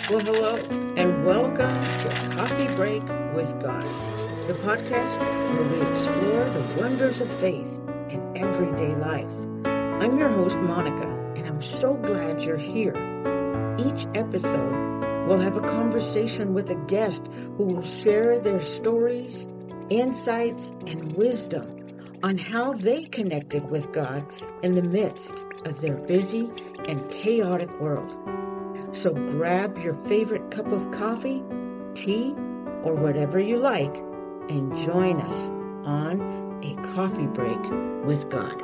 Well, hello, and welcome to Coffee Break with God, the podcast where we explore the wonders of faith in everyday life. I'm your host, Monica, and I'm so glad you're here. Each episode, we'll have a conversation with a guest who will share their stories, insights, and wisdom on how they connected with God in the midst of their busy and chaotic world. So grab your favorite cup of coffee, tea, or whatever you like, and join us on a coffee break with God.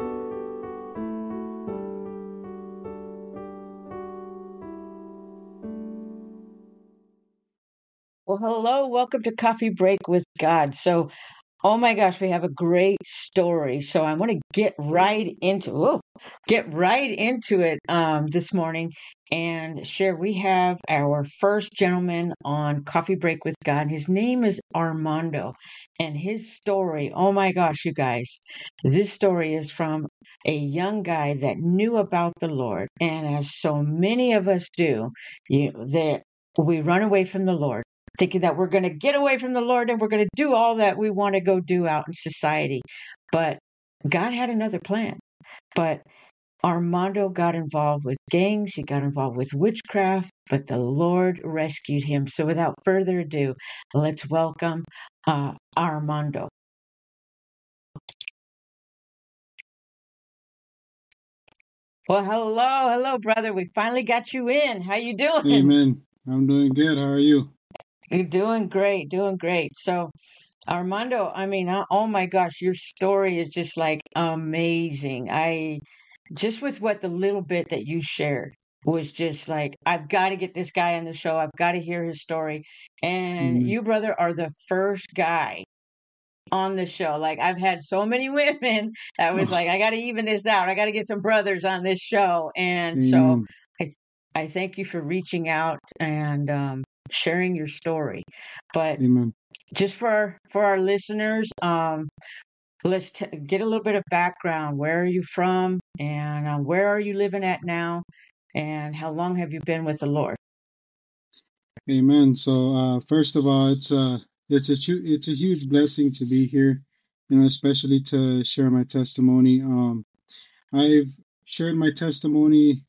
Well, hello, welcome to Coffee Break with God. Oh my gosh, we have a great story. So I want to get right into it this morning and share. We have our first gentleman on Coffee Break with God. His name is Armando, and his story. Oh my gosh, you guys, this story is from a young guy that knew about the Lord, and as so many of us do, that we run away from the Lord, thinking that we're going to get away from the Lord and we're going to do all that we want to go do out in society. But God had another plan. But Armando got involved with gangs, he got involved with witchcraft, but the Lord rescued him. So without further ado, let's welcome Armando. Well, hello, brother. We finally got you in. How you doing? Amen. I'm doing good. How are you? You're doing great. So Armando, I mean, oh my gosh, your story is just like amazing. Just with what the little bit that you shared was just like, I've got to get this guy on the show. I've got to hear his story. And Amen. you, brother, are the first guy on the show. Like, I've had so many women that was like, I got to even this out. I got to get some brothers on this show. And so Amen. I, I thank you for reaching out and sharing your story. But Amen. just for our listeners, let's get a little bit of background. Where are you from, and where are you living at now, and how long have you been with the Lord? Amen. So, first of all, it's a huge blessing to be here, especially to share my testimony. I've shared my testimony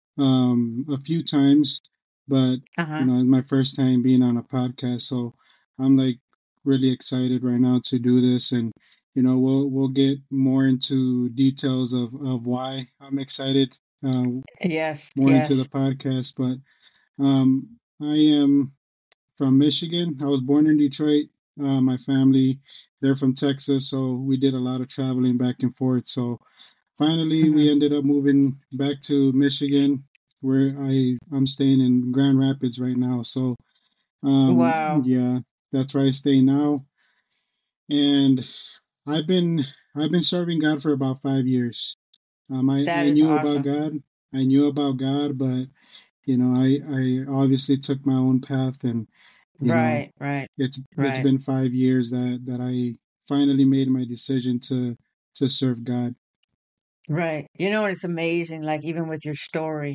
a few times, but Uh huh. it's my first time being on a podcast, so I'm like really excited right now to do this, and we'll get more into details of why I'm excited. Yes. More into the Yes. podcast, but I am from Michigan. I was born in Detroit. My family, they're from Texas, so we did a lot of traveling back and forth. So finally, we Hmm. ended up moving back to Michigan, where I'm staying in Grand Rapids right now. So Wow. yeah, that's where I stay now, and I've been I've been serving God for about 5 years. That I is knew about awesome. God. I knew about God, but I obviously took my own path, and you know, Right. Right. it's Right. been 5 years that I finally made my decision to serve God. Right. It's amazing. Like, even with your story,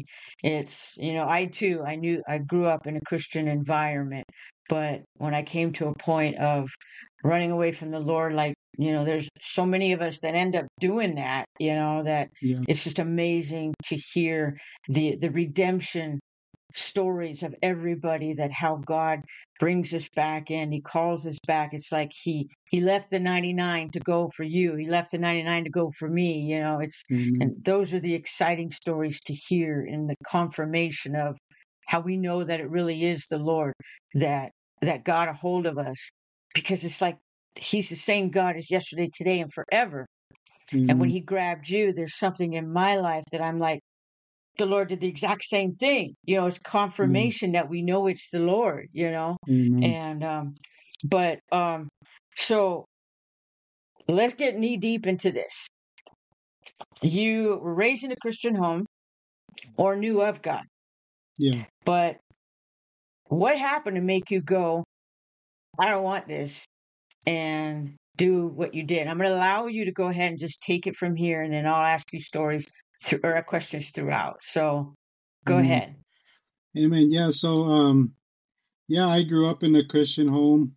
I too, I grew up in a Christian environment, but when I came to a point of running away from the Lord, like, there's so many of us that end up doing that, that Yeah, it's just amazing to hear the redemption stories of everybody, that how God brings us back in. He calls us back. It's like he left the 99 to go for you. He left the 99 to go for me. Amen, And those are the exciting stories to hear, in the confirmation of how we know that it really is the Lord that got a hold of us, because it's like he's the same God as yesterday, today, and forever. And when Amen, he grabbed you, there's something in my life that I'm like, the Lord did the exact same thing. It's yeah, confirmation that we know it's the Lord. Amen, And but so let's get knee deep into this. You were raised in a Christian home or knew of God, yeah. but what happened to make you go, I don't want this, and do what you did? I'm going to allow you to go ahead and just take it from here, and then I'll ask you stories or questions throughout. So go Amen. ahead. Amen. Yeah. So, yeah, I grew up in a Christian home.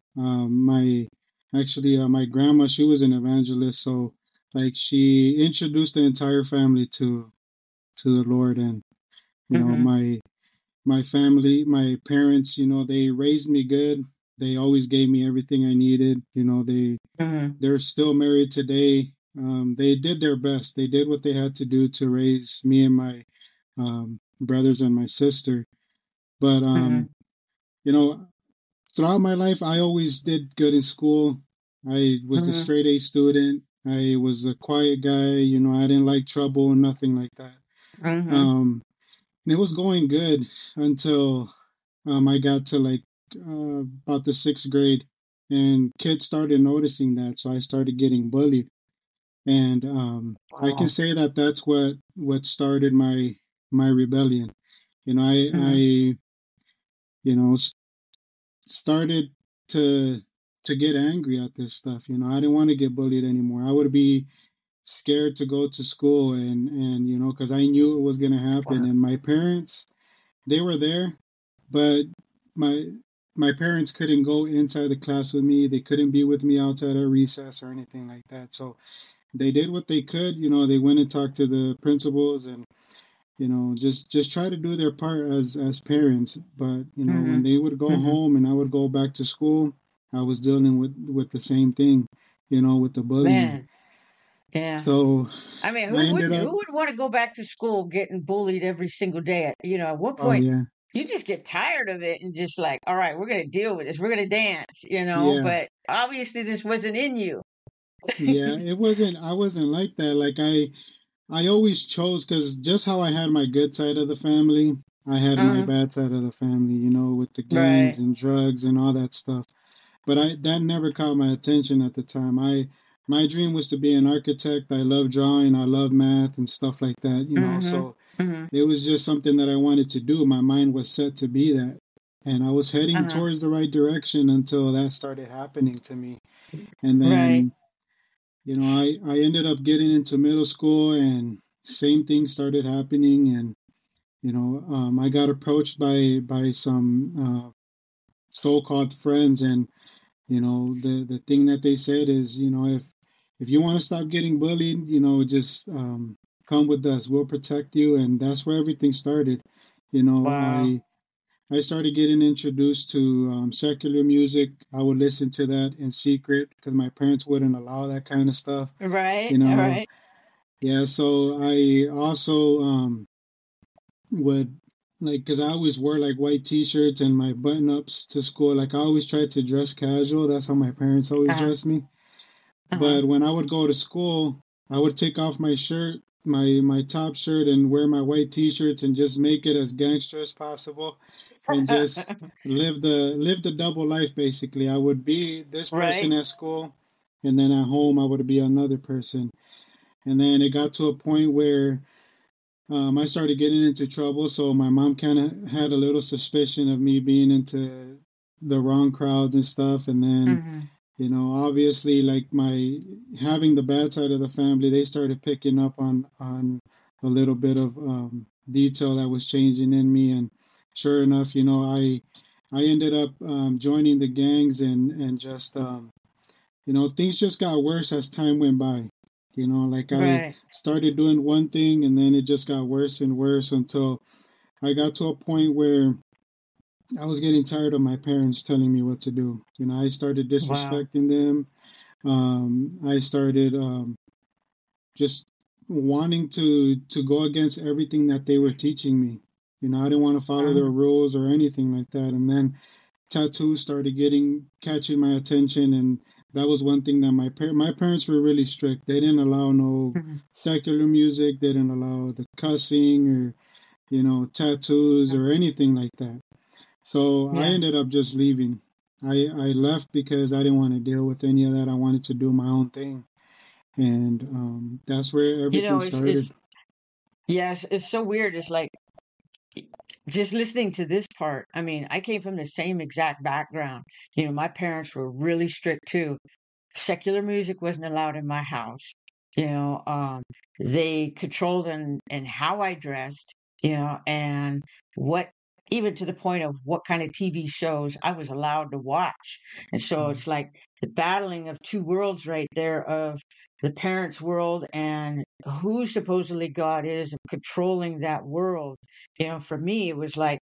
My grandma, she was an evangelist, so like she introduced the entire family to the Lord, and you know, Mm-hmm. my family, my parents, they raised me good. They always gave me everything I needed. Mm-hmm. They're still married today. They did their best. They did what they had to do to raise me and my brothers and my sister. But Mm-hmm. you know, throughout my life, I always did good in school. I was a Mm-hmm. straight A student. I was a quiet guy. I didn't like trouble and nothing like that. Mm-hmm. Um, and it was going good until I got to like about the sixth grade, and kids started noticing that, so I started getting bullied. And I can Wow. say that that's what started my rebellion. You know, I Mm-hmm. you know started to get angry at this stuff. I didn't want to get bullied anymore. I would be scared to go to school, and because I knew it was going to happen. Wow. And my parents, they were there, but my my parents couldn't go inside the class with me. They couldn't be with me outside at recess or anything like that. So they did what they could. They went and talked to the principals, and just try to do their part as parents. But when Mm-hmm. they would go Mm-hmm. home and I would go back to school, I was dealing with the same thing, with the bullying. Man. Yeah. So I mean, I ended who up, would want to go back to school getting bullied every single day? At one oh point, yeah, you just get tired of it and just like, all right, we're going to deal with this. We're going to dance. yeah, But obviously, this wasn't in you. yeah. I wasn't like that. Like I always chose, because just how I had my good side of the family, I had my Uh-huh. bad side of the family. With the gangs Right. and drugs and all that stuff. But that never caught my attention at the time. My dream was to be an architect. I love drawing, I love math and stuff like that. Mm-hmm. So Mm-hmm. it was just something that I wanted to do. My mind was set to be that. And I was heading Uh-huh. towards the right direction until that started happening to me. And Right. then, I ended up getting into middle school, and same thing started happening. And I got approached by some so-called friends, and the thing that they said is, if you want to stop getting bullied, just come with us. We'll protect you. And that's where everything started. You know, Wow. I started getting introduced to secular music. I would listen to that in secret because my parents wouldn't allow that kind of stuff. Right. You All know, right. yeah. So I also would, like, because I always wore like white t-shirts and my button-ups to school. Like I always tried to dress casual. That's how my parents always Uh-huh. dressed me. Uh-huh. But when I would go to school, I would take off my shirt, my top shirt, and wear my white t-shirts and just make it as gangster as possible, and just live the double life basically. I would be this person Right. at school, and then at home I would be another person. And then it got to a point where I started getting into trouble, so my mom kind of had a little suspicion of me being into the wrong crowds and stuff. And then, Mm-hmm. obviously, like my having the bad side of the family, they started picking up on a little bit of detail that was changing in me. And sure enough, I ended up joining the gangs, and just things just got worse as time went by. Like I Right. started doing one thing, and then it just got worse and worse until I got to a point where I was getting tired of my parents telling me what to do. I started Wow. disrespecting them. I started just wanting to go against everything that they were teaching me. I didn't want to follow their Uh-huh. rules or anything like that. And then tattoos started getting catching my attention, and that was one thing that my parents were really strict. They didn't allow no Mm-hmm. secular music. They didn't allow the cussing or tattoos or anything like that. So I Yeah. ended up just leaving. I left because I didn't want to deal with any of that. I wanted to do my own thing, and that's where You everything know, started. yes, it's so weird. It's like just listening to this part. I mean, I came from the same exact background. My parents were really strict too. Secular music wasn't allowed in my house. You know, um, they controlled and how I dressed, and what. even to the point of what kind of TV shows I was allowed to watch. And so Mm. it's like the battling of two worlds right there, of the parents' world and who supposedly God is, and controlling that world. For me, it was like,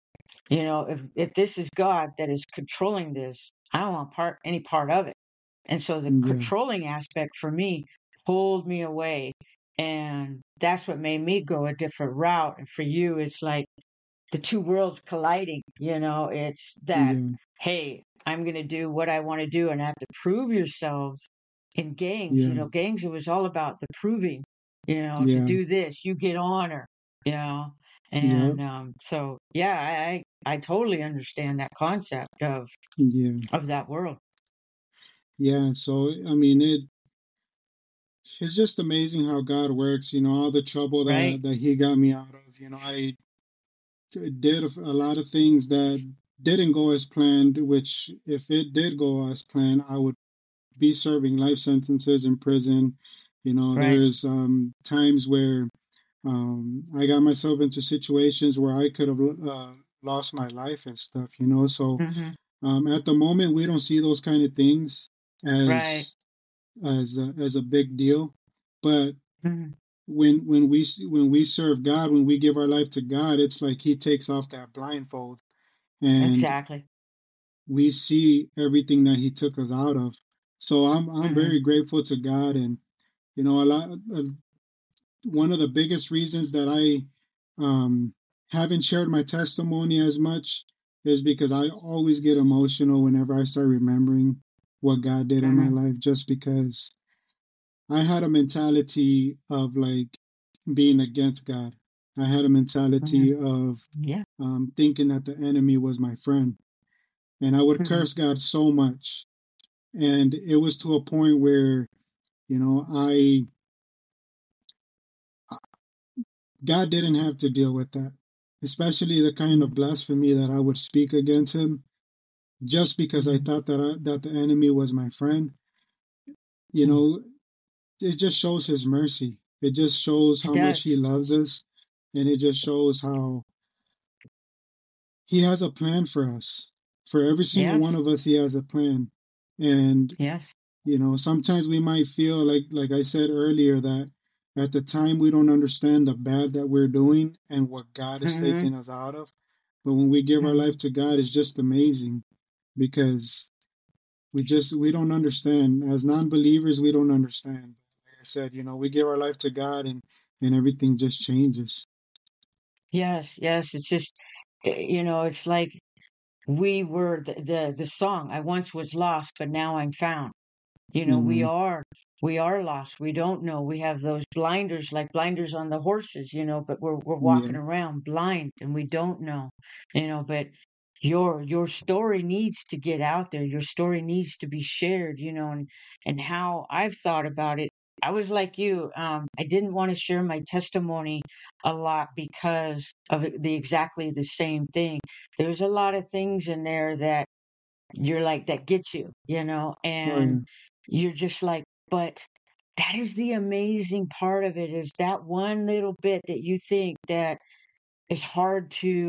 if this is God that is controlling this, I don't want any part of it. And so the Yeah, controlling aspect for me pulled me away. And that's what made me go a different route. And for you, it's like the two worlds colliding. It's that, yeah, hey, I'm going to do what I want to do and have to prove yourselves in gangs. yeah, Gangs, it was all about the proving, to yeah, do this, you get honor, yeah, and so, yeah, I totally understand that concept yeah, of that world, yeah. So I mean, it's just amazing how God works. All the trouble right? that He got me out of. I did a lot of things that didn't go as planned. Which, if it did go as planned, I would be serving life sentences in prison. Right. There's times where I got myself into situations where I could have lost my life and stuff. So Hmm. at the moment, we don't see those kind of things Right. as as a big deal, but Hmm. when we serve God, when we give our life to God, it's like He takes off that blindfold, and Exactly. we see everything that He took us out of. So I'm Hmm. very grateful to God, and a lot. One of the biggest reasons that I haven't shared my testimony as much is because I always get emotional whenever I start remembering what God did in my Hmm. life, just because I had a mentality of like being against God. I had a Hmm. mentality of Yeah. thinking that the enemy was my friend. And I would Hmm. curse God so much. And it was to a point where, you know, I God didn't have to deal with that, especially the kind of Hmm. blasphemy that I would speak against him just because I Hmm. thought that the enemy was my friend. You Hmm. know, it just shows his mercy. It just shows It how much he does. loves us, and it just shows how he has a plan for us. For every single one Yes. of us, he has a plan. And Yes. sometimes we might feel like I said earlier, that at the time we don't understand the bad that we're doing and what God is Hmm. taking us out of. But when we give our life Hmm. to God, it's just amazing, because we don't understand. As non-believers, we don't understand. Like I said, we give our life to God, and everything just changes. Yes. Yes. It's just, it's like we were the song, I once was lost, but now I'm found. We Amen. are lost. We don't know. We have those blinders, like blinders on the horses, but we're walking Yeah. around blind and we don't know, but your story needs to get out there. Your story needs to be shared, and how I've thought about it. I was like you. I didn't want to share my testimony a lot because of exactly the same thing. There's a lot of things in there that you're like, that gets you, Oh and yeah. you're just like, but that is the amazing part of it, is that one little bit that you think that is hard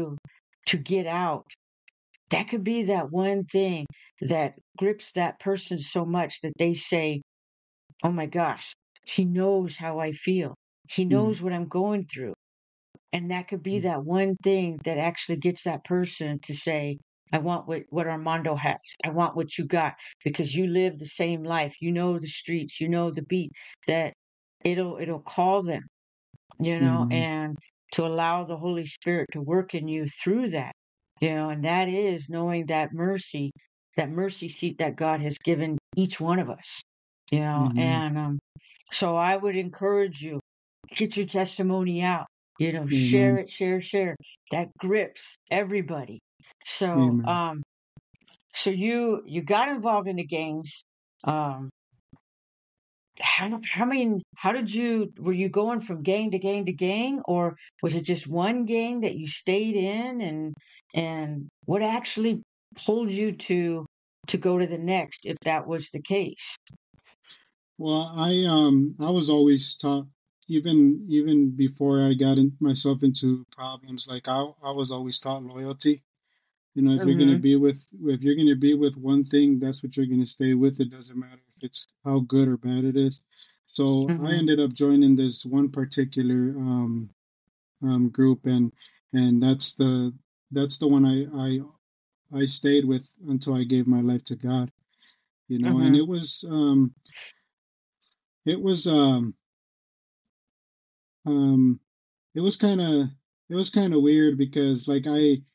to get out. That could be that one thing that grips that person so much that they say, oh my gosh, he knows how I feel. He Yeah. knows what I'm going through. And that could be that one thing that actually gets that person to say, I want what Armando has. I want what you got, because you live the same life. You know the streets, you know the beat, that it'll call them, Amen. and to allow the Holy Spirit to work in you through that, and that is knowing that mercy seat that God has given each one of us, Amen. and so I would encourage you, get your testimony out, share Amen. it, share. That grips everybody. So, Amen. so you got involved in the gangs. Um, how did were you going from gang to gang to gang, or was it just one gang that you stayed in, and what actually pulled you to go to the next, if that was the case? Well, I was always taught. even before I got myself into problems, like I was always taught loyalty. You know, Mm-hmm. if you're gonna be with one thing, that's what you're gonna stay with. It doesn't matter if it's how good or bad it is. So I Mm-hmm. ended up joining this one particular group, and that's the one I stayed with until I gave my life to God. You know, and Mm-hmm. it was um it was kind of weird because like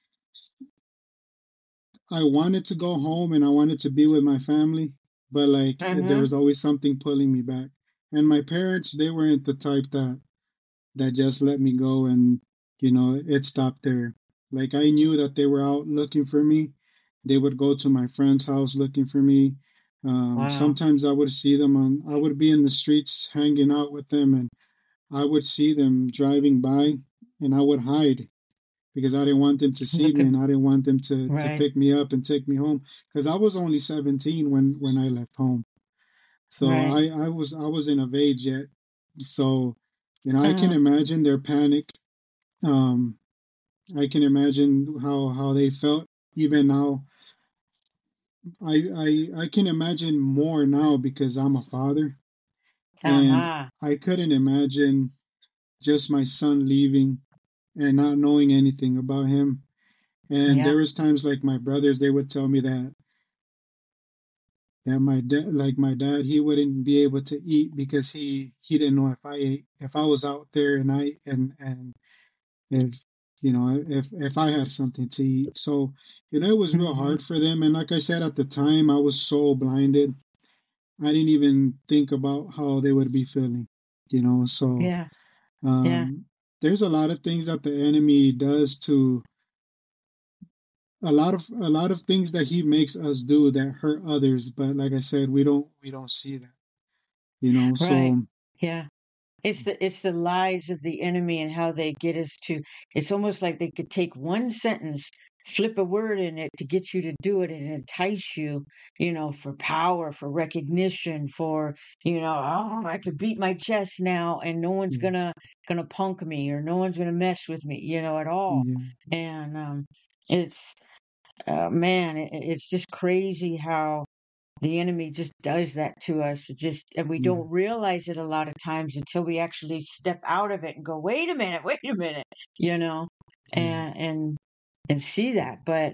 I wanted to go home and I wanted to be with my family, but like there Mm-hmm. was always something pulling me back. And my parents, they weren't the type that just let me go and it stopped there. Like I knew that they were out looking for me. They would go to my friend's house looking for me. Wow. Sometimes I would be in the streets hanging out with them, and I would see them driving by, and I would hide because I didn't want them to see Look me, at and I didn't want them to right. pick me up and take me home because I was only 17 when I left home. So Right. I wasn't of age yet. So, I can Uh-huh. imagine their panic. Um, I can imagine how they felt. Even now, I can imagine more now because I'm a father, and Uh-huh. I couldn't imagine just my son leaving and not knowing anything about him. And Yeah. there was times like my brothers, they would tell me that my dad, he wouldn't be able to eat because he didn't know if I was out there and if if I had something to eat. So it was real Mm-hmm. hard for them. And like I said, at the time, I was so blinded, I didn't even think about how they would be feeling. So Yeah. Yeah. um, there's a lot of things that the enemy does to a lot of things that he makes us do that hurt others, but like I said, we don't see that. Right. So Yeah. It's the lies of the enemy and how they get us to. It's almost like they could take one sentence, flip a word in it to get you to do it and entice you, for power, for recognition, for, oh, I could beat my chest now and no one's yeah, gonna punk me or no one's gonna mess with me, at all. yeah, And it's man, it's just crazy how the enemy just does that to us. And we yeah, don't realize it a lot of times until we actually step out of it and go, wait a minute, you know, yeah, and see that. But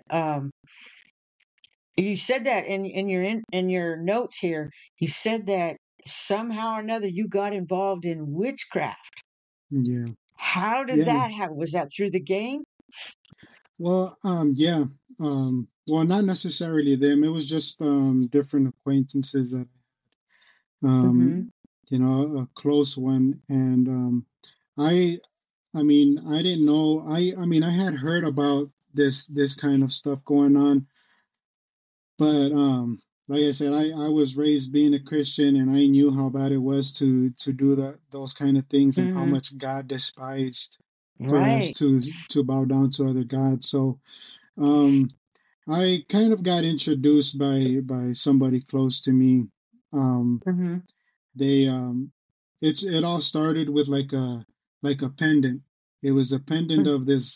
you said that in your notes here, you said that somehow or another you got involved in witchcraft. yeah, How did yeah. that happen? Was that through the game? Well, yeah. Well, not necessarily them. It was just different acquaintances that Mm-hmm. um, a close one, and I, I mean, I didn't know. I mean, I had heard about this kind of stuff going on, but like I said, I was raised being a Christian, and I knew how bad it was to do those kind of things, and how Mm-hmm. much God despised for us Right. to bow down to other gods. So um, I kind of got introduced by somebody close to me. Um, Mm-hmm. they it all started with like a pendant. It was a pendant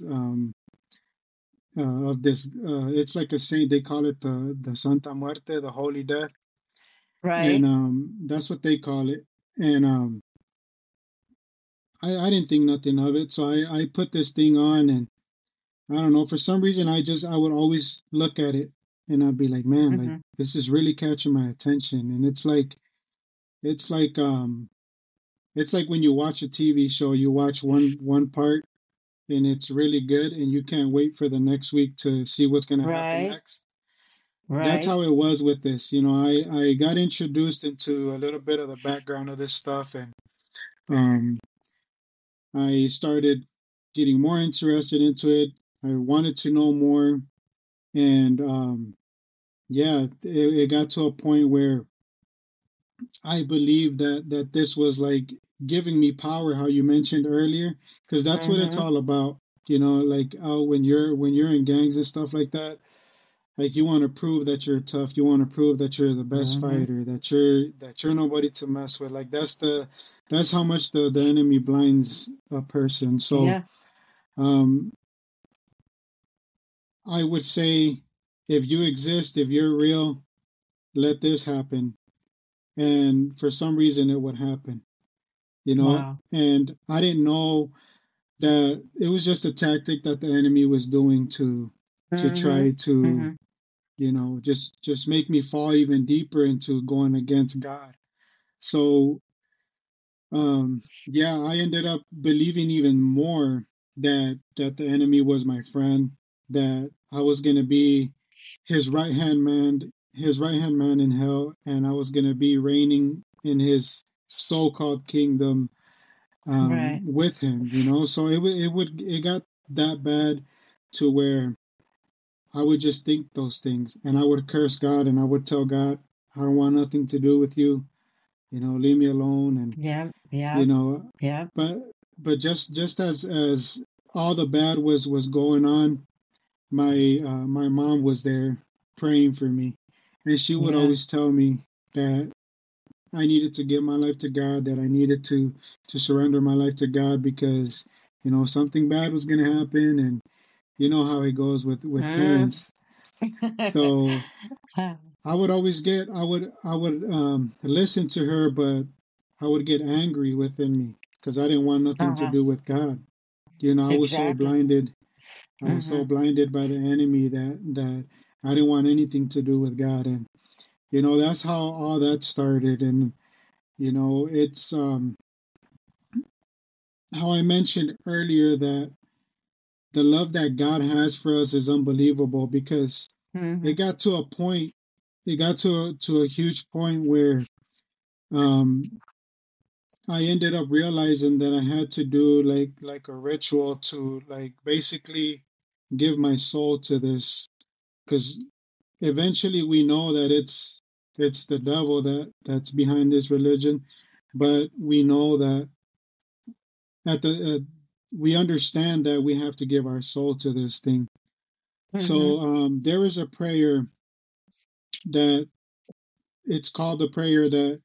of this it's like a saint. They call it the Santa Muerte, the Holy Death, and Right. that's what they call it. And I didn't think nothing of it, so I put this thing on, and I don't know, for some reason I would always look at it, and I'd be like, man, like Mm-hmm. this is really catching my attention. And it's like it's like when you watch a TV show, you watch one part and it's really good, and you can't wait for the next week to see what's going to happen Right. next. That's Right. how it was with this. I got introduced into a little bit of the background of this stuff, and um, I started getting more interested into it. I wanted to know more, and yeah, it got to a point where I believe that this was like giving me power, how you mentioned earlier, because that's what it's Mm-hmm. all about. Like when you're in gangs and stuff like that, like you want to prove that you're tough, you want to prove that you're the best Mm-hmm. fighter, that you're nobody to mess with. Like that's how much the enemy blinds a person. So Yeah. um I would say, if you exist, if you're real, let this happen. And for some reason it would happen, you know. Wow. And I didn't know that it was just a tactic that the enemy was doing to Mm-hmm. try to, Mm-hmm. just make me fall even deeper into going against God. So yeah, I ended up believing even more that the enemy was my friend, that I was gonna be his right hand man in hell, and I was gonna be reigning in his so-called kingdom Right. with him, you know. So it got that bad to where I would just think those things, and I would curse God, and I would tell God, I don't want nothing to do with you, leave me alone. And Yeah. you Yeah. know Yeah. but just as all the bad was going on, my mom was there praying for me, and she would Yeah. always tell me that I needed to give my life to God, that I needed to surrender my life to God, because something bad was going to happen, and you know how it goes with Mm. parents. So I would listen to her, but I would get angry within me because I didn't want nothing to Uh-huh. do with God. I was so Exactly. blinded. I was so Mm-hmm. blinded by the enemy that I didn't want anything to do with God. And that's how all that started. And it's how I mentioned earlier that the love that God has for us is unbelievable, because Mm-hmm. it got to a point, it got to a huge point where um, I ended up realizing that I had to do like a ritual to like basically give my soul to this, because eventually we know that it's the devil that's behind this religion, but we know that at the we understand that we have to give our soul to this thing. Mm-hmm. So there is a prayer that it's called the prayer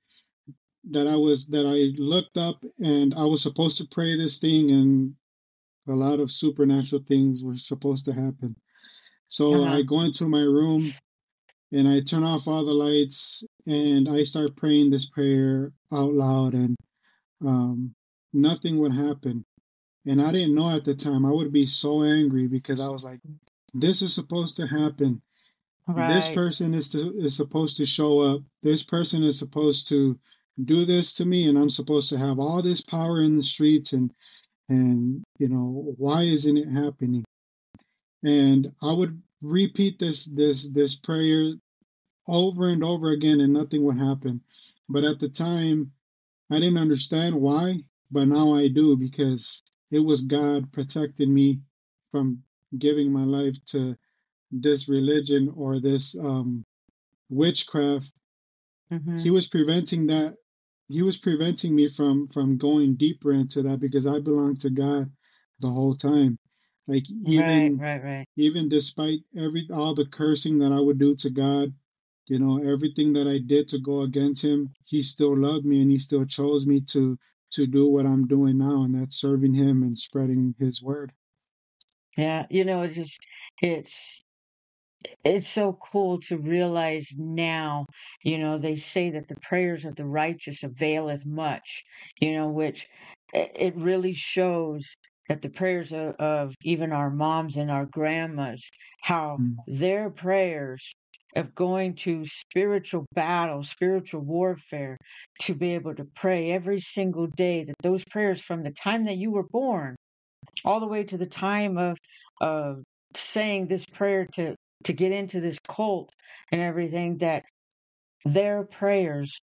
that I looked up, and I was supposed to pray this thing, and a lot of supernatural things were supposed to happen. So I Uh-huh. go into my room and I turn off all the lights, and I start praying this prayer out loud, and um, nothing would happen. And I didn't know at the time. I would be so angry because I was like, this is supposed to happen. This Right. person is supposed to show up. This person is supposed to do this to me, and I'm supposed to have all this power in the streets, and why isn't it happening? And I would repeat this prayer over and over again, and nothing would happen. But at the time, I didn't understand why, but now I do, because it was God protecting me from giving my life to this religion or this witchcraft. Mm-hmm. He was preventing that. He was preventing me from going deeper into that, because I belonged to God the whole time. Like Right. even Right. Right. even despite all the cursing that I would do to God, everything that I did to go against him, he still loved me, and he still chose me to do what I'm doing now, and that's serving him and spreading his word. Yeah. It's it's so cool to realize now, they say that the prayers of the righteous availeth much, which it really shows that the prayers of even our moms and our grandmas, how Mm, their prayers of going to spiritual battle, spiritual warfare, to be able to pray every single day, that those prayers from the time that you were born all the way to the time of saying this prayer to get into this cult and everything, that their prayers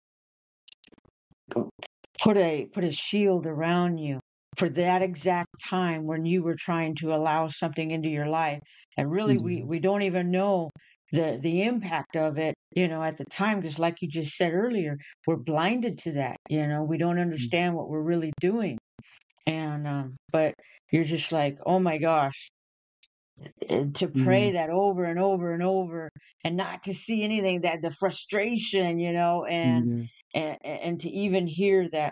put a shield around you for that exact time when you were trying to allow something into your life. And really, we yeah. we don't even know the impact of it, at the time, because like you just said earlier, we're blinded to that. We don't Mm, understand what we're really doing. And but you're just like, oh my gosh, to Yeah. pray that over and over and over, and not to see anything, that the frustration, Yeah. and to even hear that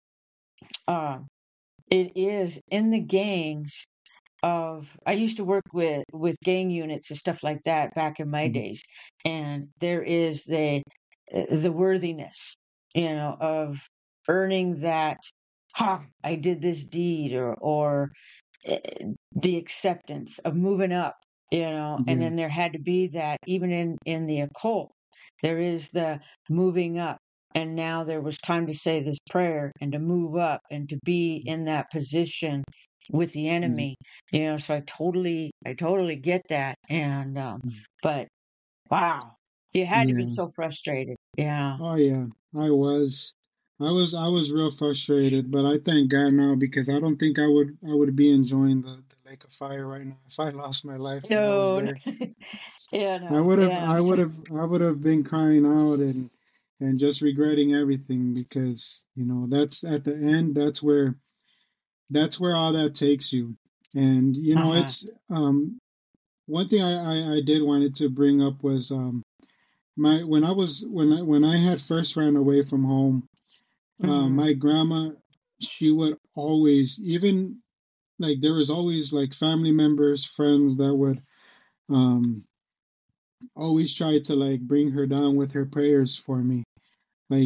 uh it is in the gangs of, I used to work with gang units and stuff like that back in my Mhm. days, and there is the worthiness, of earning that, ha, I did this deed, or eh, the acceptance of moving up, and Yeah. then there had to be that, even in the occult, there is the moving up, and now there was time to say this prayer and to move up and to be in that position with the Yeah. enemy, so I totally get that. And Mhm. but wow, you had to be Yeah. so frustrated. Yeah. Oh yeah, I was. I was real frustrated, but I thank God now because I don't think I would be enjoying the lake of fire right now if I lost my life when I was No. there. Yeah, I no, would have yeah. I would have I would have been crying out and just regretting everything because that's at the end, that's where all that takes you. And Uh-huh. it's one thing I did wanted to bring up was my when I had first ran away from home. Hmm. My grandma, she would always, even like there was always like family members, friends that would um always try to like bring her down with her prayers for me. Like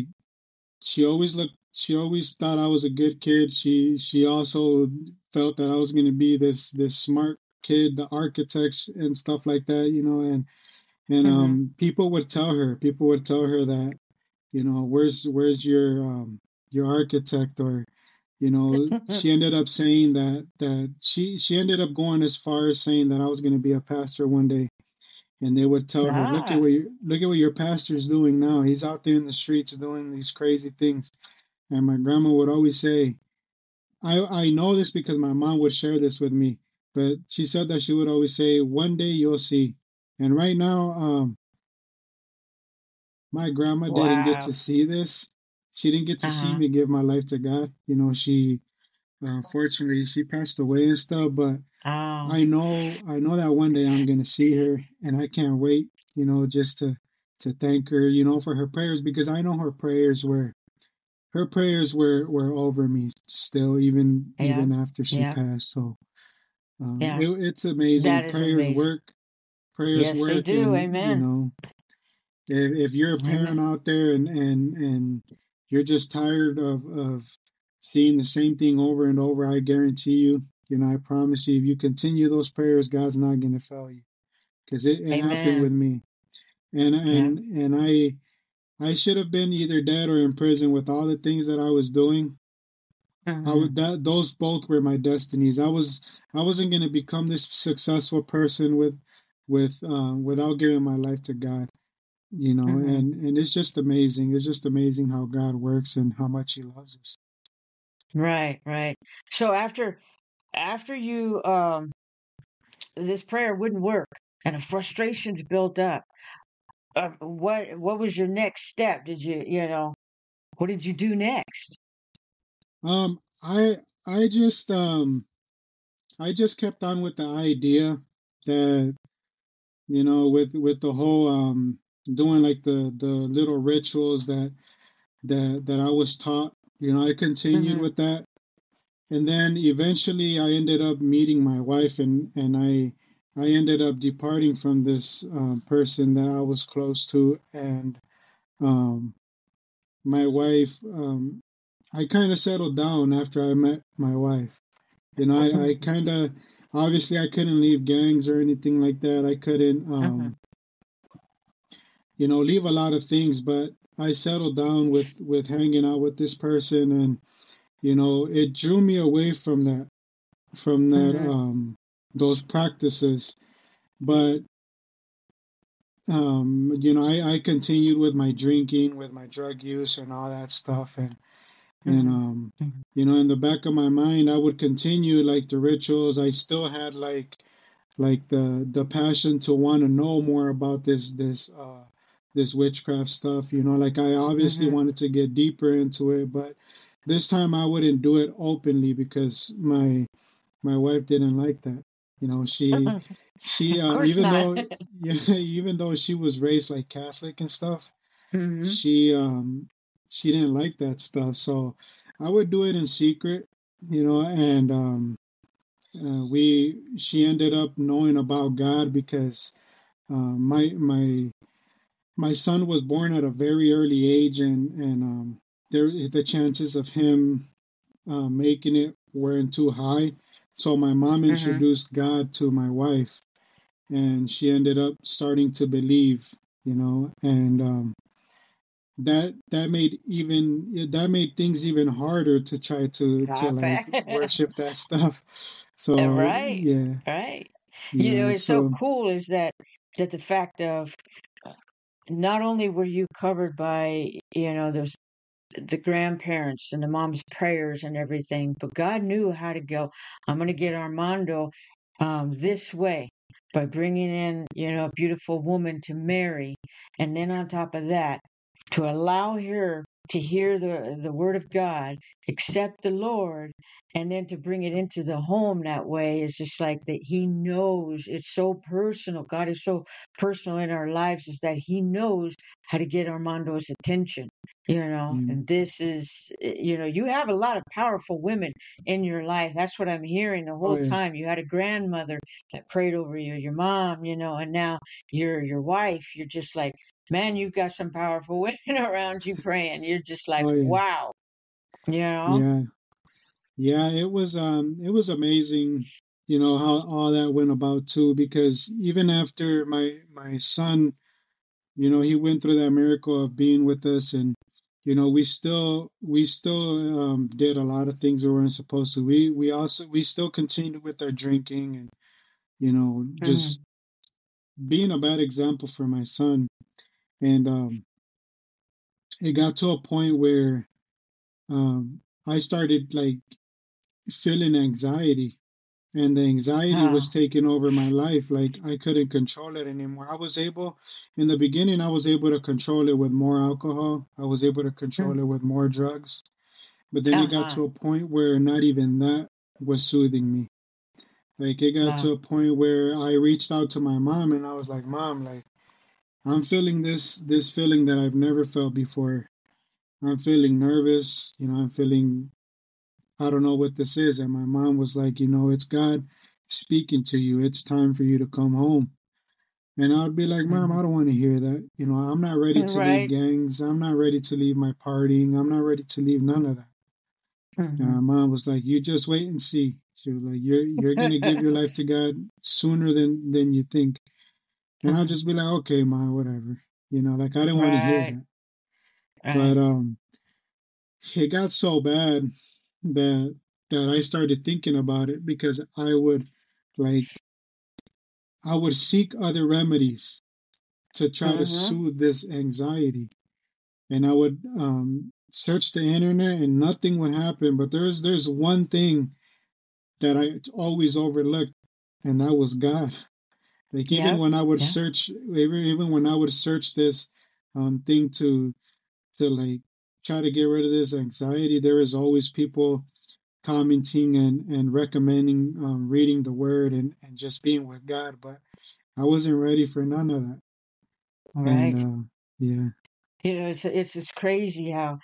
she always thought I was a good kid. She also felt that I was gonna be this smart kid, the architects and stuff like that, and Hmm. people would tell her that, where's your architect, or she ended up saying that she ended up going as far as saying that I was going to be a pastor one day, and they would tell her, Ah. look at what your pastor's doing now. He's out there in the streets doing these crazy things. And my grandma would always say, I know this because my mom would share this with me, but she said that she would always say, one day you'll see. And right now, my grandma didn't get Wow. to see this. She didn't get to see Uh-huh. me give my life to God. She unfortunately she passed away and stuff, but Oh. I know that one day I'm gonna see her, and I can't wait, just to thank her, for her prayers, because I know her prayers were over me still, Yeah. even after she Yeah. passed. So Yeah. it's amazing. That is Prayers amazing. work, prayers Yes, they work, do. and Amen. if you're a Amen. parent out there and you're just tired of seeing the same thing over and over, I guarantee you, I promise you, if you continue those prayers, God's not going to fail you, because it happened with Amen. me. And Yeah. and and I should have been either dead or in prison with all the things that I was doing. I Hmm. would that those both were my destinies. I wasn't going to become this successful person without giving my life to God. Hmm. And it's just amazing. It's just amazing how God works and how much He loves us. Right, right. So after you this prayer wouldn't work and the frustrations built up, what was your next step? Did what did you do next? Um, I I just kept on with the idea that, with the whole doing like the little rituals that I was taught. I continued Hmm. with that, and then eventually I ended up meeting my wife, and I ended up departing from this person that I was close to, and um, my wife. I kind of settled down after I met my wife. I kind of, obviously I couldn't leave gangs or anything like that. I couldn't, Hmm. leave a lot of things, but I settled down with hanging out with this person, and it drew me away from that Hmm. those practices. But I continued with my drinking, with my drug use, and all that stuff, and Hmm. Hmm. in the back of my mind, I would continue like the rituals. I still had like the passion to want to know more about this witchcraft stuff. Like I obviously Hmm. wanted to get deeper into it, but this time I wouldn't do it openly because my wife didn't like that. She She, Of course even not. though, yeah, even though she was raised like Catholic and stuff, Hmm. she, she didn't like that stuff. So I would do it in secret, and she ended up knowing about God because my son was born at a very early age, and the chances of him making it weren't too high. So my mom Hmm. introduced God to my wife, and she ended up starting to believe, and that made things even harder to try to like Copy. worship that stuff. So Right, yeah, right. yeah. It's so So cool is that the fact of not only were you covered by, those the grandparents and the mom's prayers and everything, but God knew how to go. I'm going to get Armando this way by bringing in, a beautiful woman to marry. And then on top of that, to allow her to hear the word of God, accept the Lord, and then to bring it into the home that way is just like that He knows it's so personal. God is so personal in our lives, is that He knows how to get Armando's attention. mm, And this is, you have a lot of powerful women in your life. That's what I'm hearing the oh whole yeah, time. You had a grandmother that prayed over you, your mom, and now your wife. You're just like, man, you've got some powerful women around you praying. You're just like, oh yeah, wow, you know? yeah, yeah. It was amazing, how all that went about too. Because even after my son, he went through that miracle of being with us, and we still did a lot of things we weren't supposed to. We still continued with our drinking, and just Mhm. being a bad example for my son. And it got to a point where I started like feeling anxiety, and the anxiety was Oh, taking over my life. Like I couldn't control it anymore. In the beginning, I was able to control it with more alcohol. I was able to control mm, it with more drugs. But then it got uh-huh. to a point where not even that was soothing me. Like it got Wow. to a point where I reached out to my mom and I was like, "Mom, like I'm feeling this feeling that I've never felt before. I'm feeling nervous. I'm feeling I don't know what this is." And my mom was like, "It's God speaking to you. It's time for you to come home." And I'd be like, "Mom, Mhm. I don't want to hear that. I'm not ready to leave Right. gangs. I'm not ready to leave my partying. I'm not ready to leave none of that." And Mhm. my mom was like, "You just wait and see." She was like, "You're gonna give your life to God sooner than you think." And I'll Mhm. just be like, "Okay, mom, whatever." Like I didn't want to hear Right, that. But right. it got so bad that I started thinking about it because like I would seek other remedies to try to Mhm. soothe this anxiety. And I would search the internet and nothing would happen. But there's one thing that I always overlooked, and that was God. Like even Yep. when I would Yeah. search, even when I would search this thing to like try to get rid of this anxiety, there is always people commenting and recommending reading the Word and just being with God. But I wasn't ready for none of that. And Right. yeah, It's crazy how,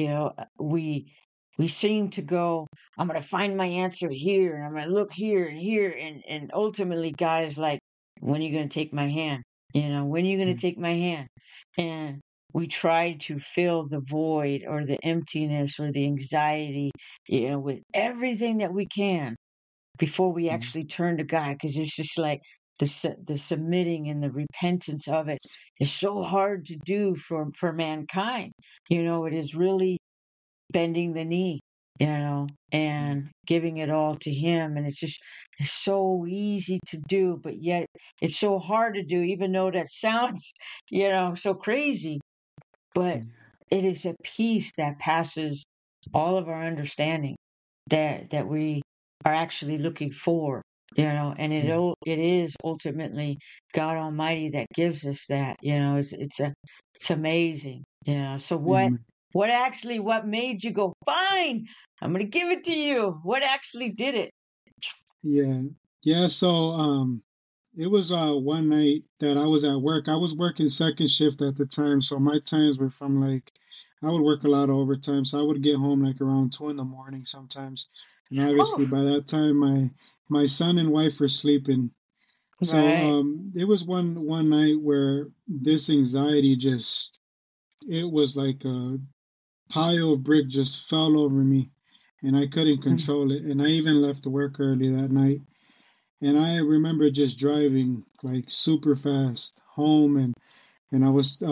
we seem to go, I'm gonna find my answer here, and I'm gonna look here and here, and ultimately God is like, when are you gonna take my hand? When are you gonna yeah, take my hand? And we try to fill the void or the emptiness or the anxiety, with everything that we can before we yeah, actually turn to God, because it's just like the submitting and the repentance of it is so hard to do for mankind. It is really bending the knee, yeah, and giving it all to Him, and it's so easy to do, but yet it's so hard to do, even though that sounds, so crazy. But yeah, it is a peace that passes all of our understanding that we are actually looking for, and yeah. it is ultimately God Almighty that gives us that. It's amazing. So Amen. what made you go, fine, I'm gonna give it to you? What actually did it? Yeah, yeah. So it was one night that I was at work. I was working second shift at the time, so my times were from like I would work a lot of overtime, so I would get home like around 2 in the morning sometimes. And Oh, obviously by that time my son and wife were sleeping. So right. it was one night where this anxiety just it was like a pile of brick just fell over me and I couldn't Mm. control it. And I even left work early that night. And I remember just driving like super fast home and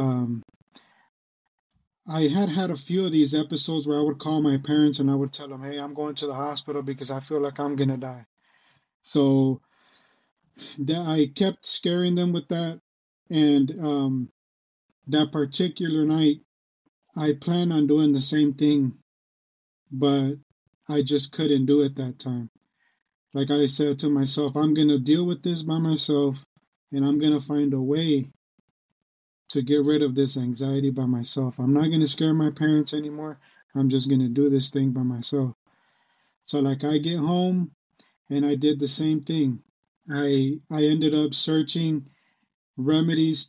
I had a few of these episodes where I would call my parents and I would tell them, "Hey, I'm going to the hospital because I feel like I'm gonna die." So that I kept scaring them with that. And that particular night, I planned on doing the same thing, but I just couldn't do it that time. Like I said to myself, I'm gonna deal with this by myself, and I'm gonna find a way to get rid of this anxiety by myself. I'm not going to scare my parents anymore. I'm just going to do this thing by myself. So like I get home and I did the same thing. I ended up searching remedies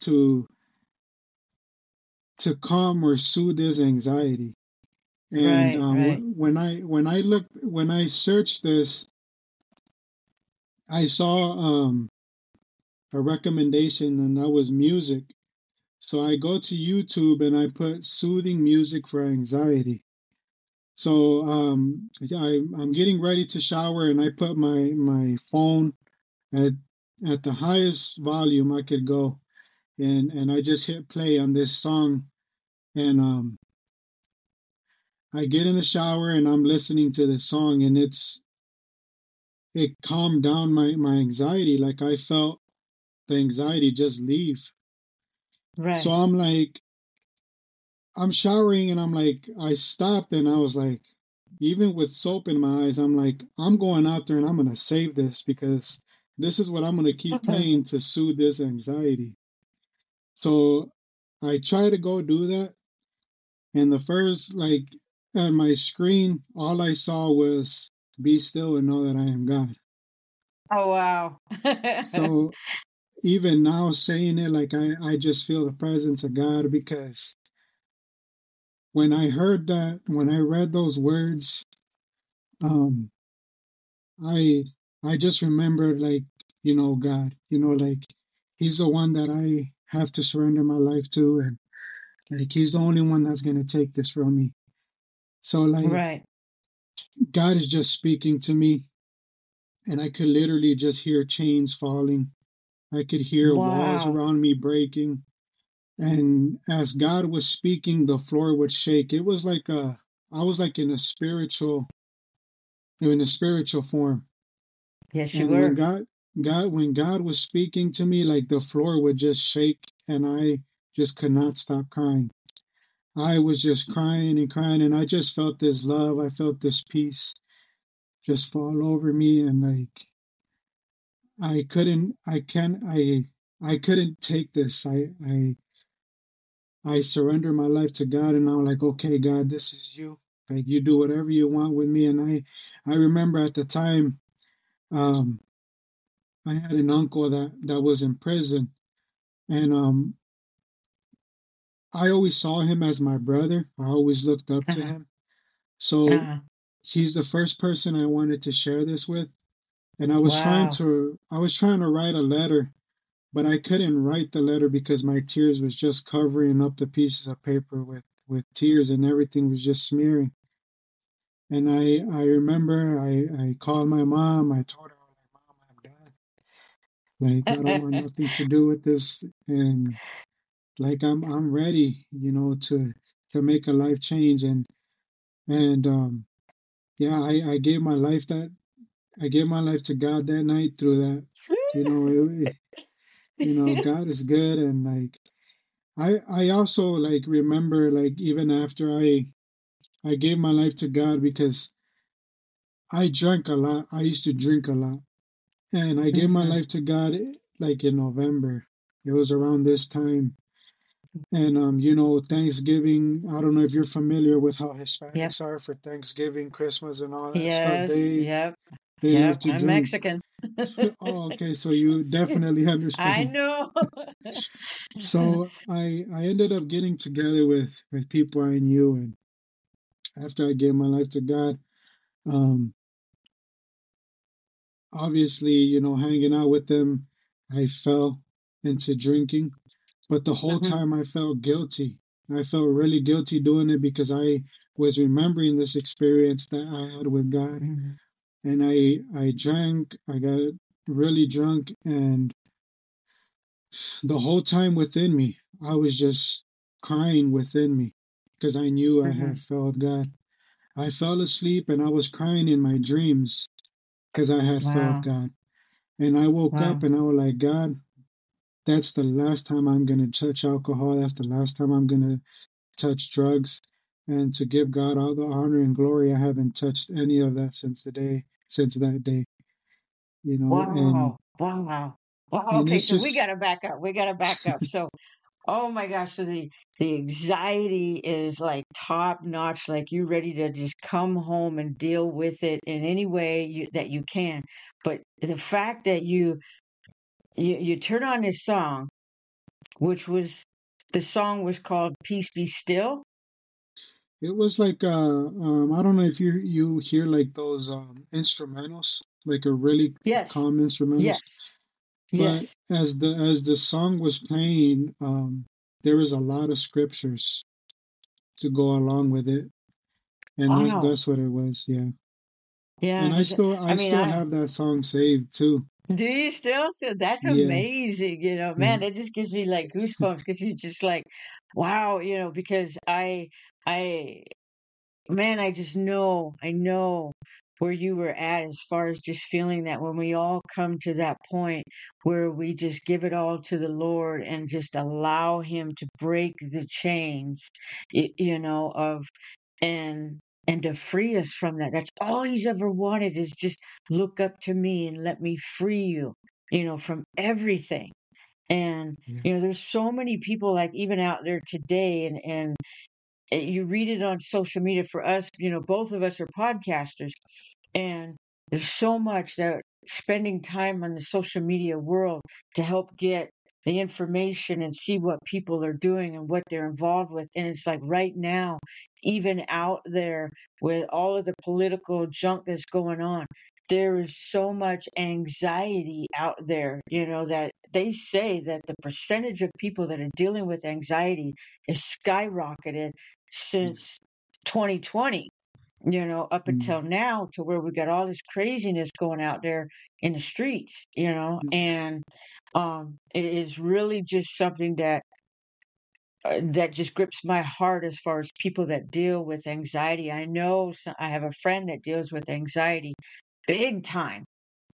to calm or soothe this anxiety. And Right, right, when I searched this, I saw a recommendation and that was music. So I go to YouTube and I put soothing music for anxiety. So I'm getting ready to shower, and I put my phone at at the highest volume I could go, and I just hit play on this song, and I get in the shower and I'm listening to the song, and it calmed down my anxiety. Like I felt the anxiety just leave. So right. I'm like, I'm showering and I'm like, I stopped and I was like, even with soap in my eyes, I'm like, I'm going out there and I'm going to save this because this is what I'm going to keep playing to soothe this anxiety. So I try to go do that. And the first, like, on my screen, all I saw was be still and know that I am God. Oh, wow. So even now saying it, like, I just feel the presence of God because when I heard that, when I read those words, um, I I just remembered like, God, like he's the one that I have to surrender my life to and like he's the only one that's gonna take this from me. So like Right. God is just speaking to me and I could literally just hear chains falling. I could hear walls Wow. around me breaking. And as God was speaking, the floor would shake. It was like I was like in a spiritual form. Yes, you And when were. when God was speaking to me, like the floor would just shake and I just could not stop crying. I was just crying and crying and I just felt this love. I felt this peace just fall over me and like I couldn't take this. I surrender my life to God and I'm like, okay, God, this is you. Like you do whatever you want with me. And I remember at the time, um, I had an uncle that was in prison and I always saw him as my brother. I always looked up to Uh-huh. him. So Uh-huh. he's the first person I wanted to share this with. And Wow. I was trying to write a letter, but I couldn't write the letter because my tears was just covering up the pieces of paper with tears and everything was just smearing. And I remember I called my mom. I told her, like, Mom, I'm done. Like I don't want nothing to do with this. And like I'm ready, to make a life change. And yeah, I gave my life I gave my life to God that night through that. You know, God is good and like I also like remember like even after I gave my life to God because I drank a lot. I used to drink a lot. And I gave my Hmm. life to God like in November. It was around this time. And Thanksgiving, I don't know if you're familiar with how Yep. Hispanics are for Thanksgiving, Christmas and all that stuff. Yes. They Yep. they love Yep. to I'm drink. Mexican. Oh, okay. So you definitely I understand. know. So I ended up getting together with people I knew, and after I gave my life to God, um, obviously, hanging out with them, I fell into drinking. But the whole Mhm, time I felt guilty. I felt really guilty doing it because I was remembering this experience that I had with God. mhm, And I drank, I got really drunk, and the whole time within me, I was just crying within me because I knew I mhm. had failed God. I fell asleep and I was crying in my dreams because I had failed Wow. God. And I woke up Wow. and I was like, God, that's the last time I'm going to touch alcohol. That's the last time I'm going to touch drugs. And to give God all the honor and glory, I haven't touched any of that since that day, Wow. Wow. Wow. and Okay, it's so we just, gotta back up. We gotta back up. So, oh my gosh, so the anxiety is like top notch, like you ready to just come home and deal with it in any way that you can. But the fact that you turn on this song, which was the song was called Peace Be Still. it was like, I don't know if you hear like those instrumentals, like a really Yes. calm instrumentals. Yes. But Yes. as the song was playing, there was a lot of scriptures to go along with it, and that's Wow. that's what it was, yeah. Yeah, And I because still I I mean, still I have that song saved too. do you still? So that's Yeah, amazing. yeah. Man, that just gives me like goosebumps because you just like, wow, because I, man, I just know, I know where you were at as far as just feeling that when we all come to that point where we just give it all to the Lord and just allow Him to break the chains, of and and to free us from that. That's all He's ever wanted is just look up to me and let me free you, from everything. And Yeah. there's so many people like even out there today, and you read it on social media. For us, both of us are podcasters, and there's so much that spending time on the social media world to help get the information and see what people are doing and what they're involved with. And it's like right now, even out there with all of the political junk that's going on, there is so much anxiety out there, that they say that the percentage of people that are dealing with anxiety is skyrocketed Yeah. since 2020, up Mm, until now, to where we got all this craziness going out there in the streets, mm, and it is really just something that just grips my heart as far as people that deal with anxiety. I know I have a friend that deals with anxiety big time,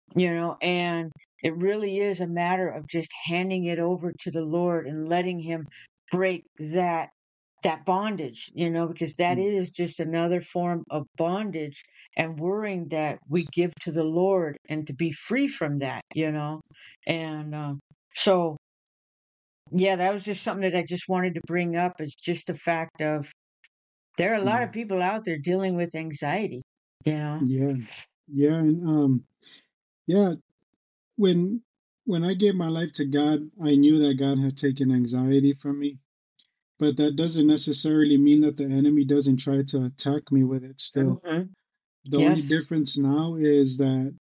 and it really is a matter of just handing it over to the Lord and letting Him break that bondage, because that mm. is just another form of bondage and worrying that we give to the Lord and to be free from that. And so, yeah, that was just something that I just wanted to bring up. It's just the fact of there are a lot Yeah, of people out there dealing with anxiety, you know. yeah, yeah, and yeah. When when I gave my life to God, I knew that God had taken anxiety from me. But that doesn't necessarily mean that the enemy doesn't try to attack me with it still. Hmm. The only Yes. difference now is that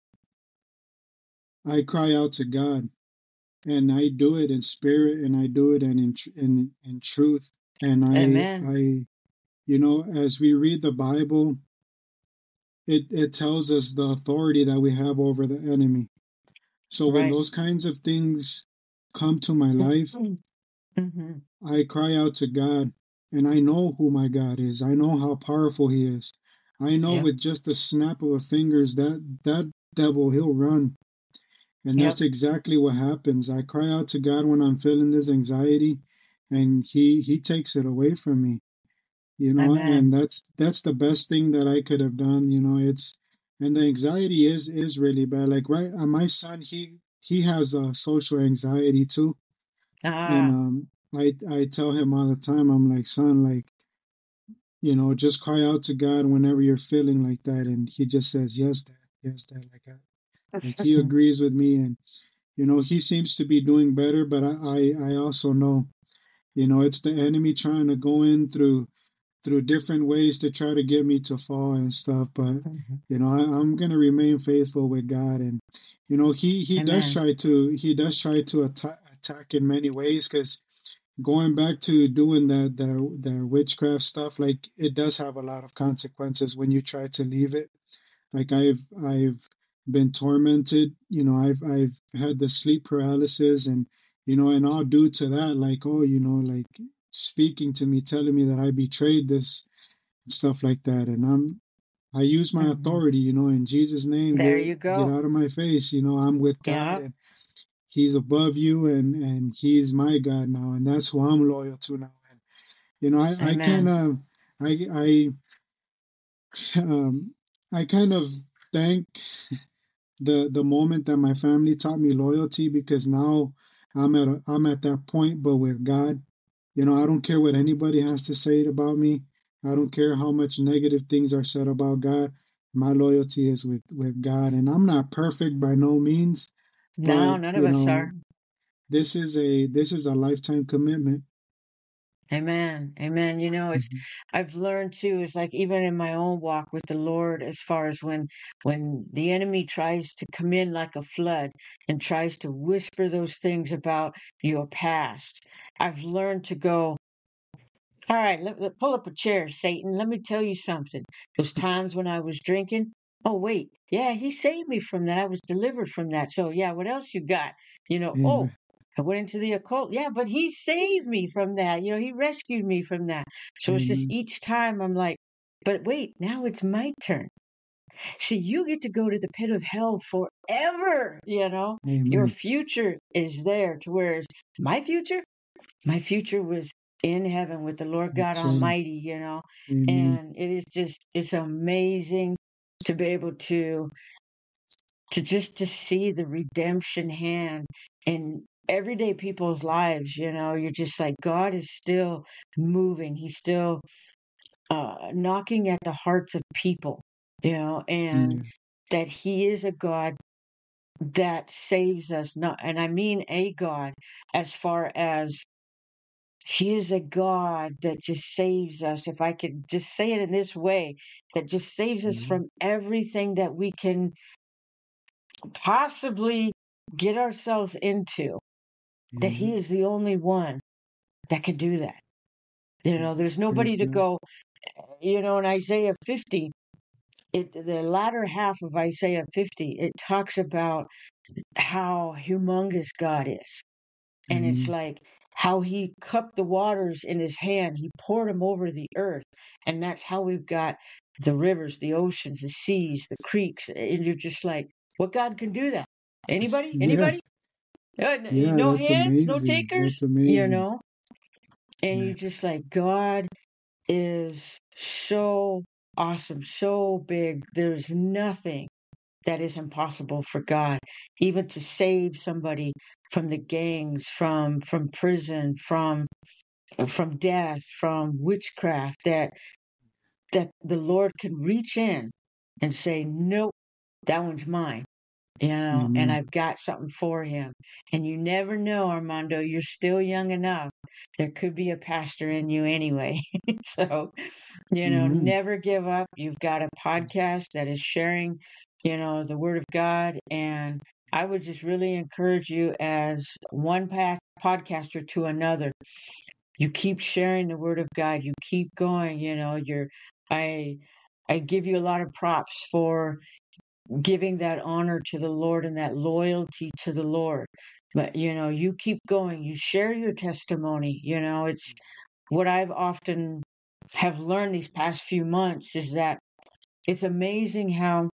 I cry out to God, and I do it in spirit, and I do it in truth. And Amen. as we read the Bible, it tells us the authority that we have over the enemy. So when Right. those kinds of things come to my life, Hmm. I cry out to God, and I know who my God is. I know how powerful He is. I know Yep. with just a snap of a fingers that devil, he'll run. And Yep. that's exactly what happens. I cry out to God when I'm feeling this anxiety, and He takes it away from me. Amen. And that's the best thing that I could have done. And the anxiety is really bad. Like, right, my son, he has social anxiety too, and Ah. I tell him all the time, I'm like, son, like, just cry out to God whenever you're feeling like that, and he just says, yes, dad, like that. Like he agrees with me, and he seems to be doing better. But I also know, it's the enemy trying to go in through different ways to try to get me to fall and stuff. But I'm gonna remain faithful with God, and he does Amen. try to attack in many ways, because going back to doing the witchcraft stuff, like it does have a lot of consequences when you try to leave it. Like I've been tormented. I've had the sleep paralysis, and all due to that. Like, oh, like speaking to me, telling me that I betrayed this and stuff like that. And I use my Mhm. authority, in Jesus' name. There Get you get go. out of my face. I'm with God, Yeah. and He's above you, and He's my God now, and that's who I'm loyal to now. And I kind Amen. of um, I kind of thank the moment that my family taught me loyalty, because now I'm at that point, but with God. I don't care what anybody has to say about me. I don't care how much negative things are said about God. My loyalty is with God, and I'm not perfect by no means, No, but none of us are. this is a lifetime commitment. Amen. Amen. Mhm. I've learned too, it's like even in my own walk with the Lord, as far as when the enemy tries to come in like a flood and tries to whisper those things about your past, I've learned to go, all right, pull up a chair, Satan. Let me tell you something. Those times when I was drinking, oh, wait, yeah, he saved me from that. I was delivered from that. So, yeah, what else you got? Oh, Amen. I went into the occult. Yeah, but he saved me from that. He rescued me from that. So it's just Amen. each time I'm like, but wait, now it's my turn. See, you get to go to the pit of hell forever. Your Amen. future is there, to whereas my future was in heaven with the Lord God That's right. Almighty. Amen. And it's amazing to be able to see the redemption hand in everyday people's lives. You're just like, God is still moving. He's still knocking at the hearts of people, and Yeah. that He is a God that saves us. Not, and I mean a God as far as He is a God that just saves us. If I could just say it in this way, that just saves us Mhm. from everything that we can possibly get ourselves into. That He Amen. is the only one that can do that. There's Praise nobody to God. go. In Isaiah 50, the latter half of Isaiah 50, it talks about how humongous God is. And it's Amen. like how he cupped the waters in his hand, he poured them over the earth. And that's how we've got the rivers, the oceans, the seas, the creeks. And you're just like, what God can do that? Anybody? Yeah. Anybody? Yeah. No That's hands, no amazing. That's takers, amazing. And Yeah. you're just like, God is so awesome, so big. There's nothing that is impossible for God, even to save somebody from the gangs, from prison, from death, from witchcraft. That the Lord can reach in and say, "Nope, that one's mine." And Amen. I've got something for him. And you never know, Armando, you're still young enough. There could be a pastor in you anyway. So, Amen. never give up. You've got a podcast that is sharing the word of God. And I would just really encourage you, as one podcaster to another, you keep sharing the word of God. You keep going. I, I give you a lot of props for giving that honor to the Lord and that loyalty to the Lord. But you keep going. You share your testimony. It's what I've often have learned these past few months is that it's amazing how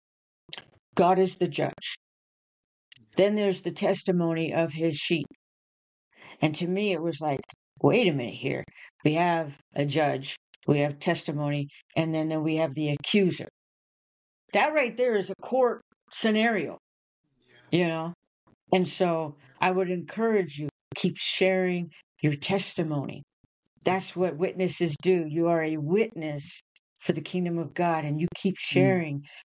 God is the judge. Then there's the testimony of his sheep. And to me, it was like, wait a minute here. We have a judge, we have testimony, and then we have the accuser. That right there is a court scenario, you know? And so I would encourage you, keep sharing your testimony. That's what witnesses do. You are a witness for the kingdom of God, and you keep Yeah. sharing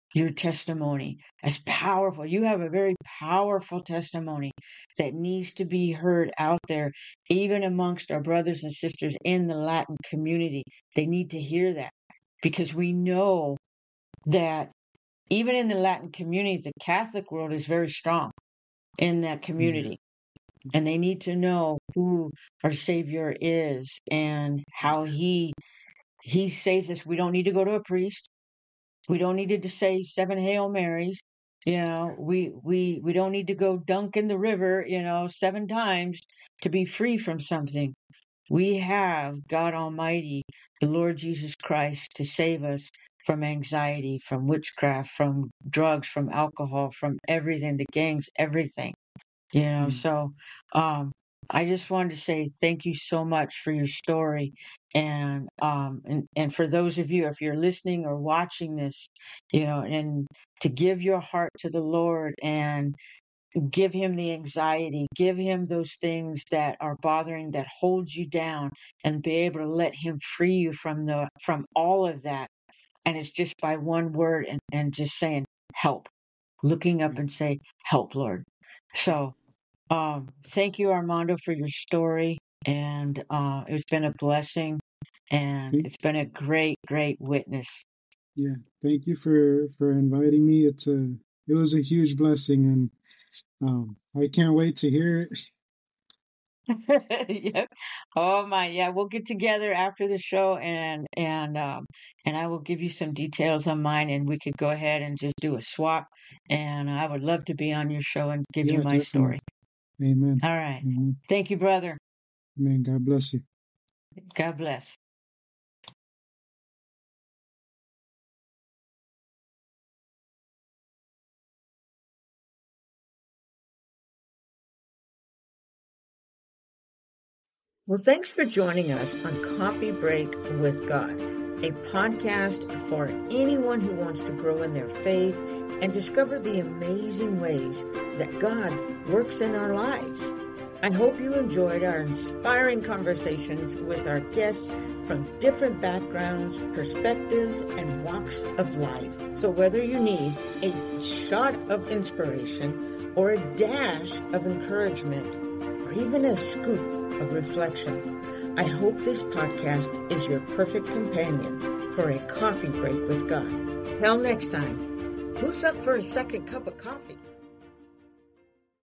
your testimony as powerful. You have a very powerful testimony that needs to be heard out there, even amongst our brothers and sisters in the Latin community. They need to hear that, because we know that even in the Latin community, the Catholic world is very strong in that community. And they need to know who our Savior is and how he saves us. We don't need to go to a priest. We don't need to say 7 Hail Marys. We don't need to go dunk in the river, 7 times to be free from something. We have God Almighty, the Lord Jesus Christ, to save us from anxiety, from witchcraft, from drugs, from alcohol, from everything, the gangs, everything. So I just wanted to say thank you so much for your story, and for those of you, if you're listening or watching this, and to give your heart to the Lord and give him the anxiety, give him those things that are bothering, that holds you down, and be able to let him free you from all of that. And it's just by one word, and just saying help, looking up and say, help, Lord. So thank you, Armando, for your story, and it's been a blessing, and it's been a great, great witness. Yeah, thank you for inviting me. It was a huge blessing, and I can't wait to hear it. Yep. Oh my, yeah. We'll get together after the show, and I will give you some details on mine, and we could go ahead and just do a swap. And I would love to be on your show and give you my definitely. story. Amen. All right. Amen. Thank you, brother. Amen. God bless you. God bless. Well, thanks for joining us on Coffee Break with God, a podcast for anyone who wants to grow in their faith and discover the amazing ways that God works in our lives. I hope you enjoyed our inspiring conversations with our guests from different backgrounds, perspectives, and walks of life. So whether you need a shot of inspiration or a dash of encouragement or even a scoop of reflection, I hope this podcast is your perfect companion for a coffee break with God. Till next time, who's up for a second cup of coffee?